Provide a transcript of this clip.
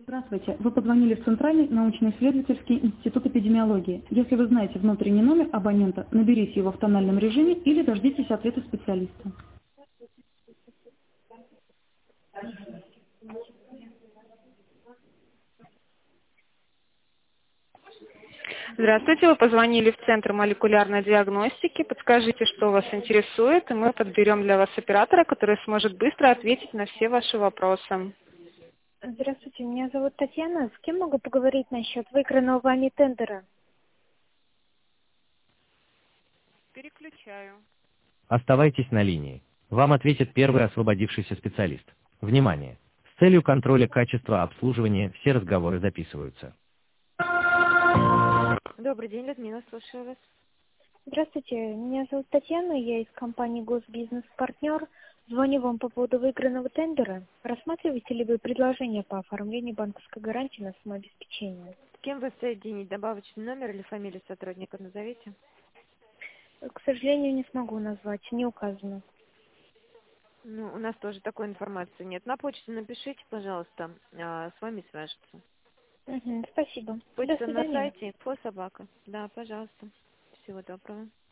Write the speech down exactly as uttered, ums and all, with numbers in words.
Здравствуйте. Вы позвонили в Центральный научно-исследовательский институт эпидемиологии. Если вы знаете внутренний номер абонента, наберите его в тональном режиме или дождитесь ответа специалиста. Здравствуйте, вы позвонили в Центр молекулярной диагностики. Подскажите, что вас интересует, и мы подберем для вас оператора, который сможет быстро ответить на все ваши вопросы. Здравствуйте, меня зовут Татьяна. С кем могу поговорить насчет выигранного вами тендера? Переключаю. Оставайтесь на линии. Вам ответит первый освободившийся специалист. Внимание! С целью контроля качества обслуживания все разговоры записываются. Добрый день, Людмила, слушаю вас. Здравствуйте, меня зовут Татьяна, я из компании Госбизнес-партнер. Звоню вам по поводу выигранного тендера. Рассматриваете ли вы предложение по оформлению банковской гарантии на самообеспечение? С кем вы соединить? Добавочный номер или фамилию сотрудника назовите? К сожалению, не смогу назвать, не указано. Ну, у нас тоже такой информации нет. На почту напишите, пожалуйста, а, с вами свяжутся. Угу, спасибо. До Почта на свидания. сайте инфо собака. Да, пожалуйста. Всего доброго.